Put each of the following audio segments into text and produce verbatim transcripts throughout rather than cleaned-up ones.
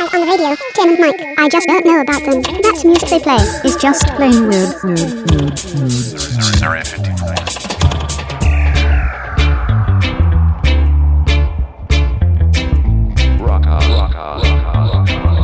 tonight on the radio, Tim and Mike. I just don't know about them. That's music they play. It's just plain weird, weird, weird, weird. This is Area fifty-four. Rock on, rock on, rock on, rock on.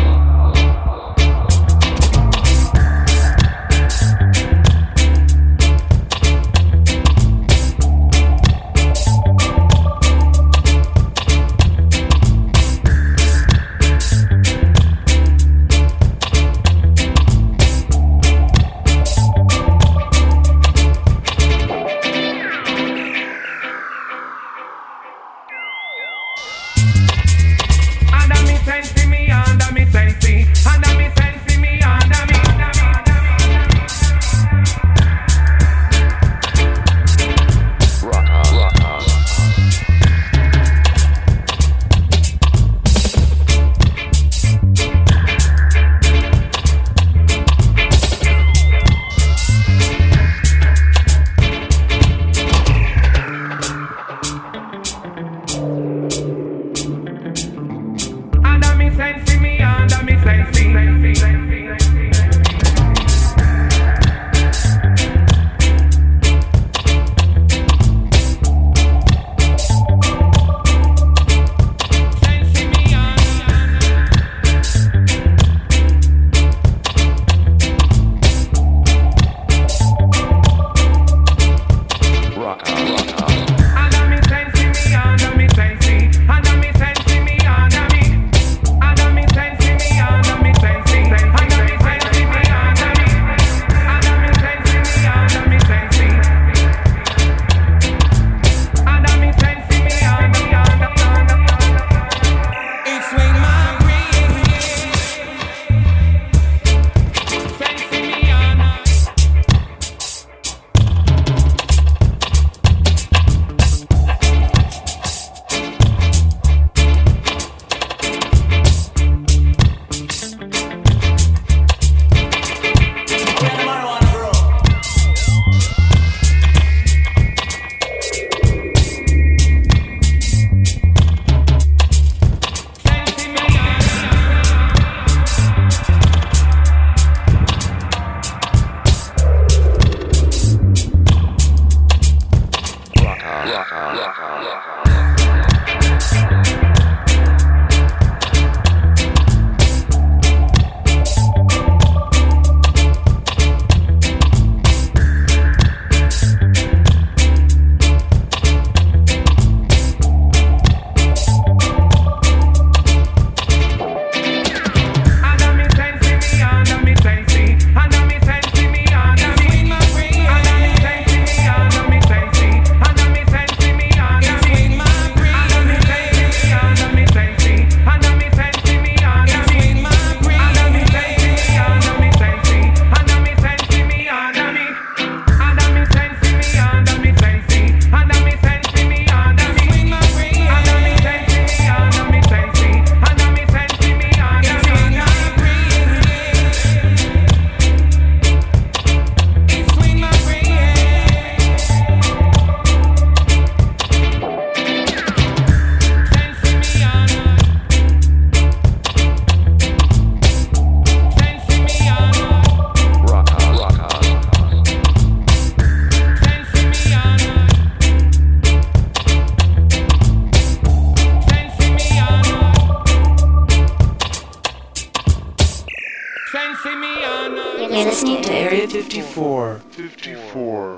You're listening to Area fifty-four. fifty-four.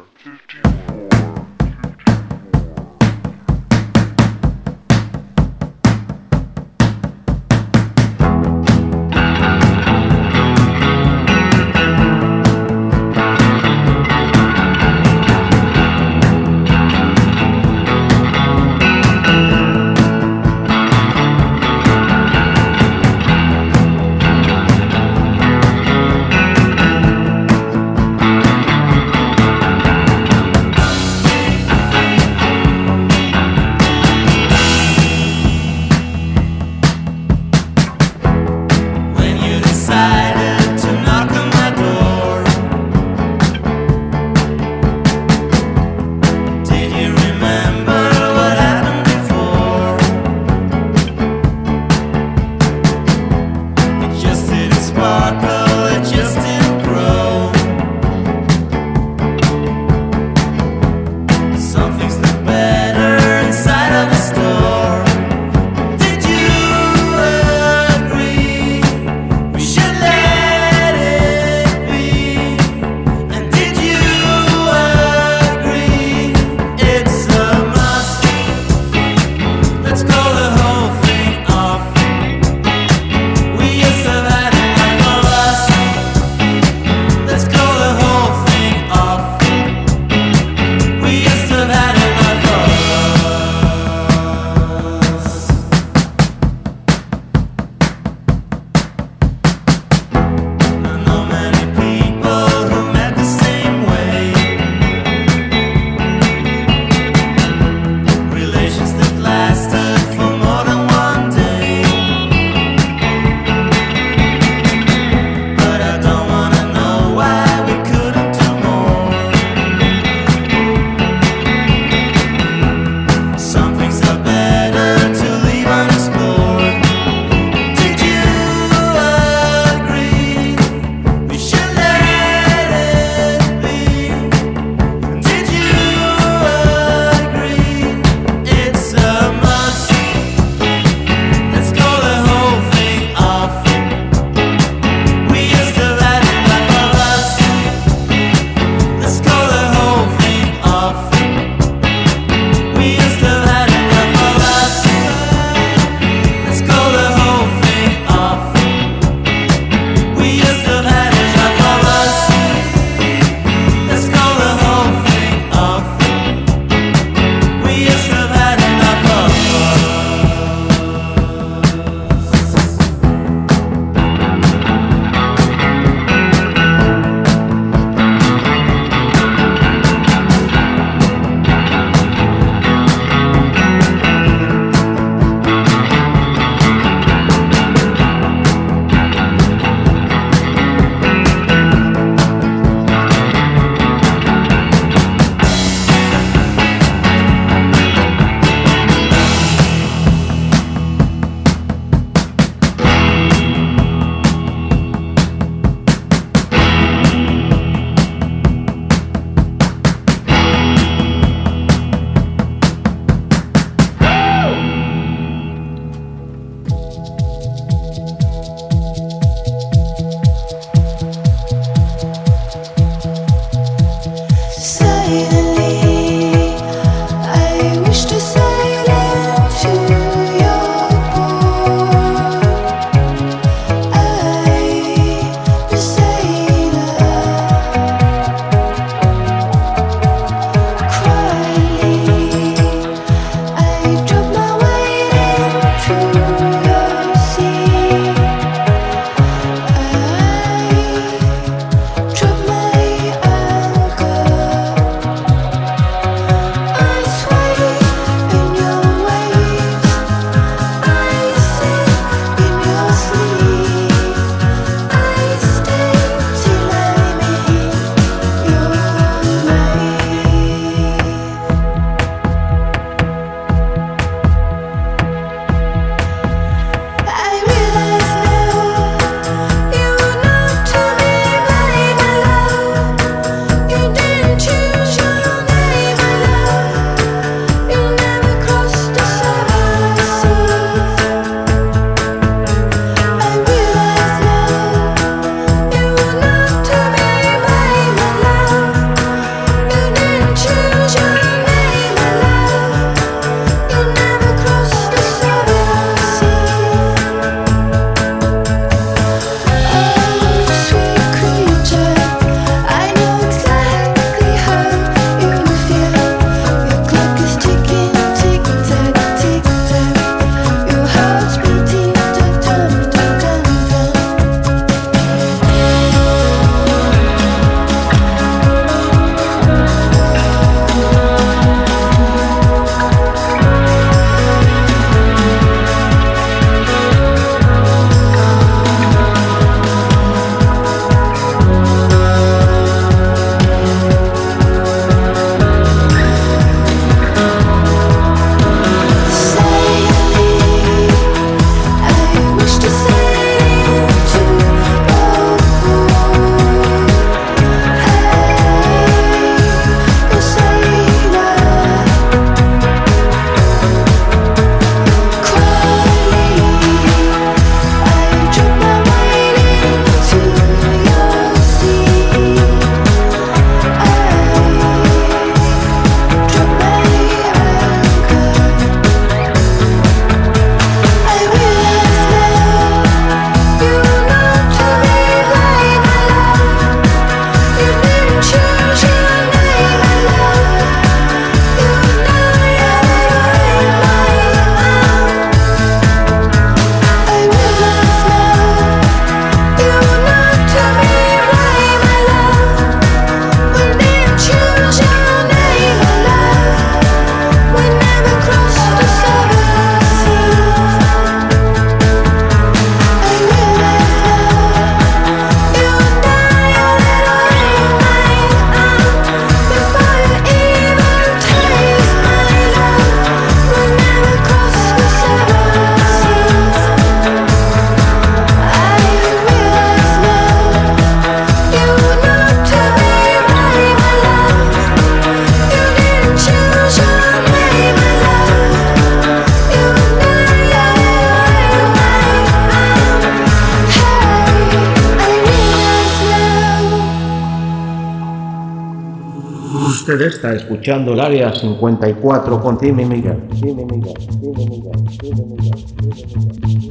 Usted está escuchando el área cincuenta y cuatro con Timmy Miguel. Timmy Miguel, Timmy Miguel, Timmy Miguel, Timmy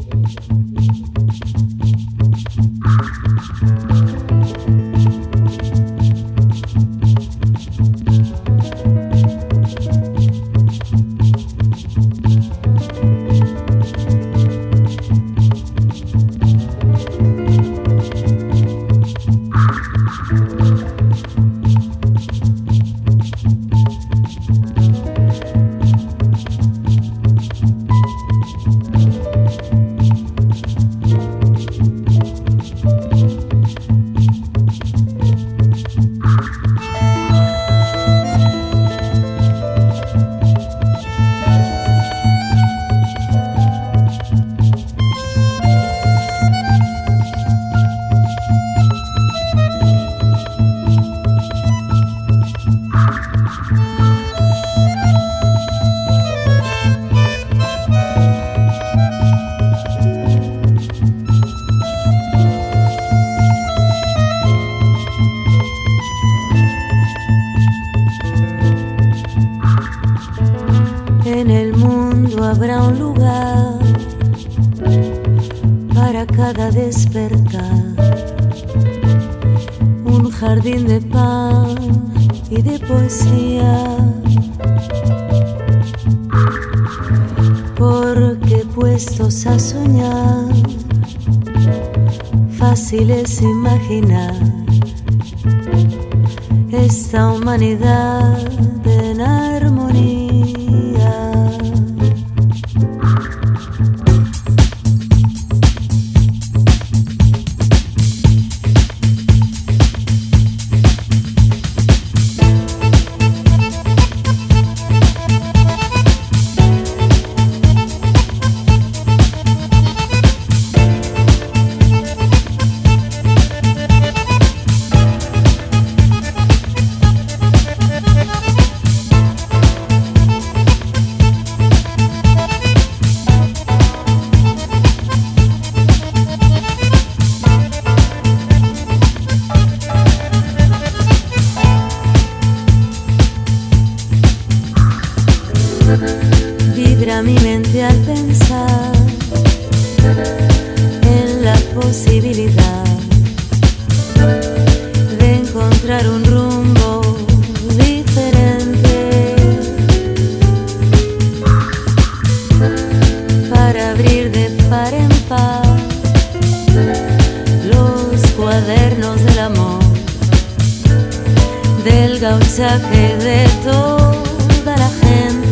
es imaginar esta humanidad en armonía. Vibra mi mente al pensar en la posibilidad de encontrar un rumbo diferente para abrir de par en par los cuadernos del amor, del gauchaje de toda la gente.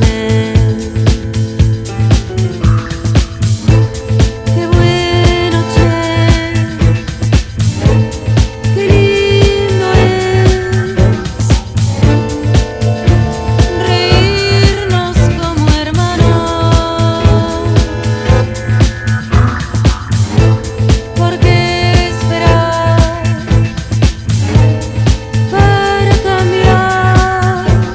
Para cambiar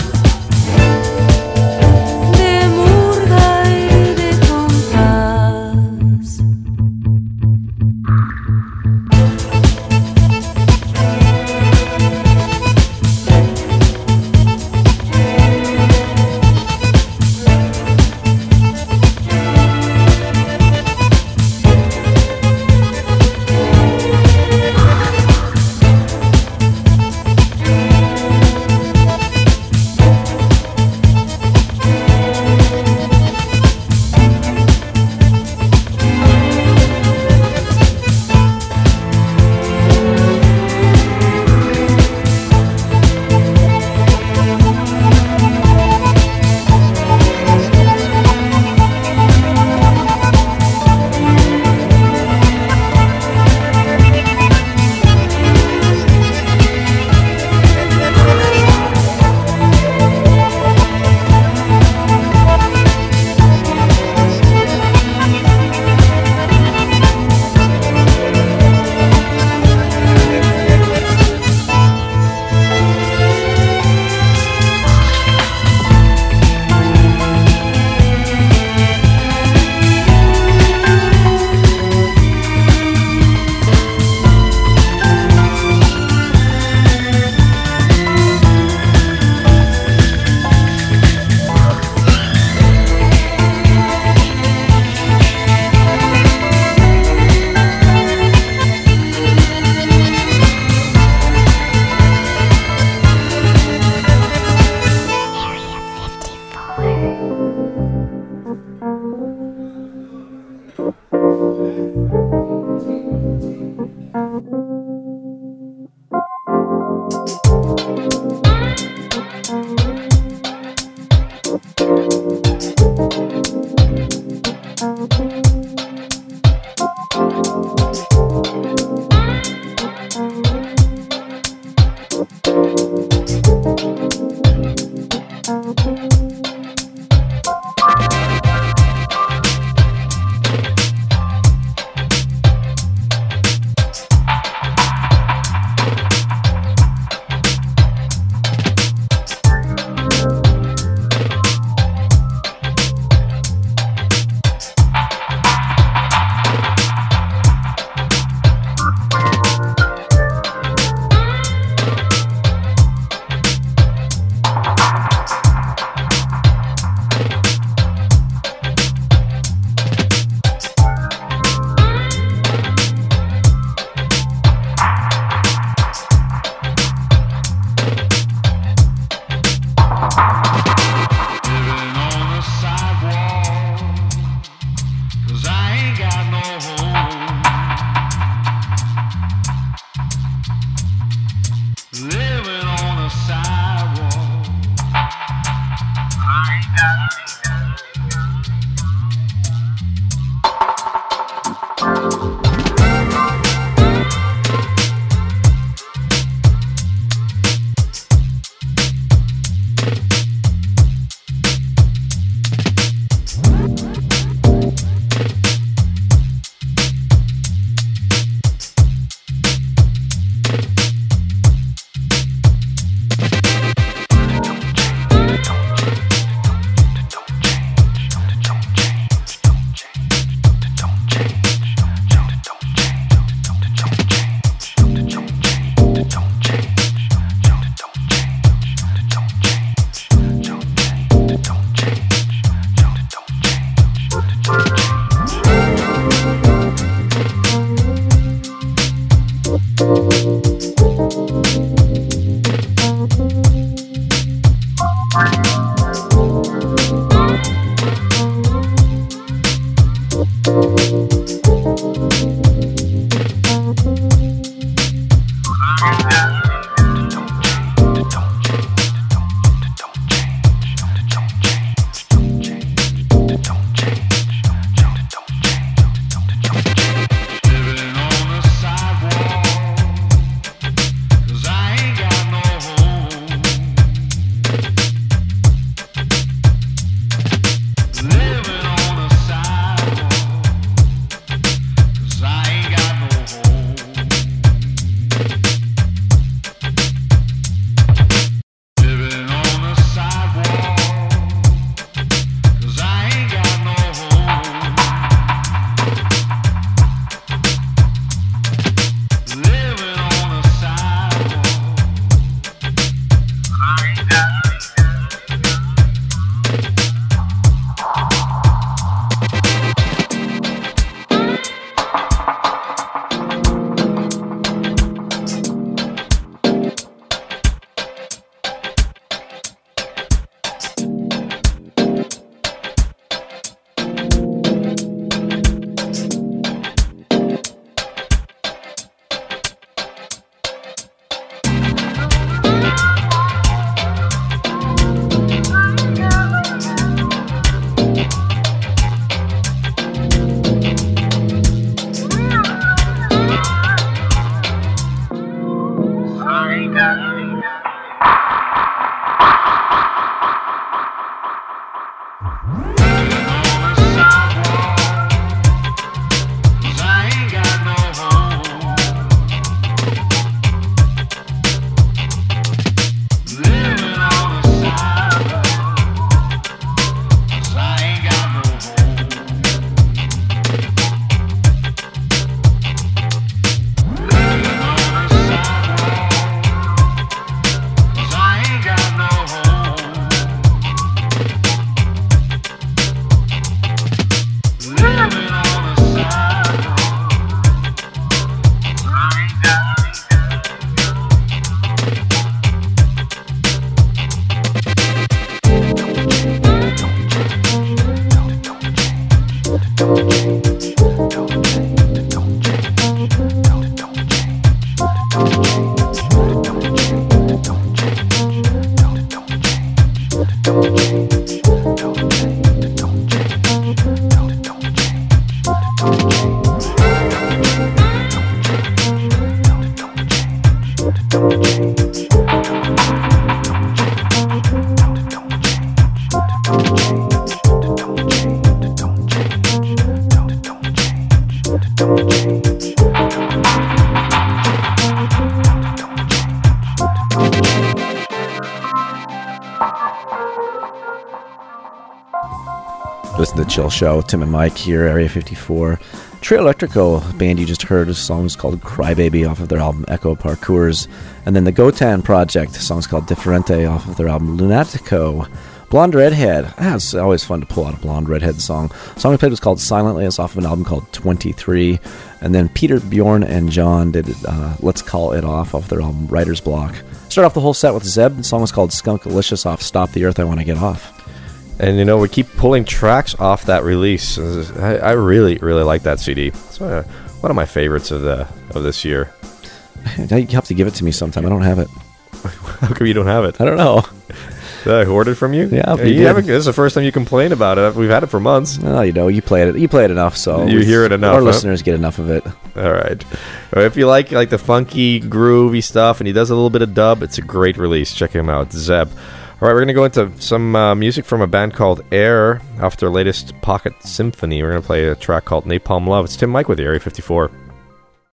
Listen to the Chill Show. Tim and Mike here, Area fifty-four. Trio Electrico, band you just heard, a song is called Crybaby off of their album Echo Parcours. And then the Gotan Project, a song's called Differente off of their album Lunatico. Blonde Redhead. Ah, it's always fun to pull out a Blonde Redhead song. The song I played was called Silently. It's off of an album called twenty-three. And then Peter, Bjorn, and John did uh, Let's Call It Off off their album Writer's Block. Start off the whole set with Zeb. The song was called Skunkalicious off Stop the Earth, I Want to Get Off. And, you know, we keep pulling tracks off that release. I, I really, really like that C D. It's one of, one of my favorites of the of this year. You have to give it to me sometime. I don't have it. How come you don't have it? I don't know. Did I hoard it from you? Yeah, you you haven't, this is the first time you complain about it. We've had it for months. Well, you know, you play it. You play it enough, so you hear it enough. Our huh? listeners get enough of it. All right. Well, if you like like the funky, groovy stuff, and he does a little bit of dub, it's a great release. Check him out, Zeb. All right, we're going to go into some uh, music from a band called Air off their latest Pocket Symphony. We're going to play a track called Napalm Love. It's Tim Mike with you, Area fifty-four.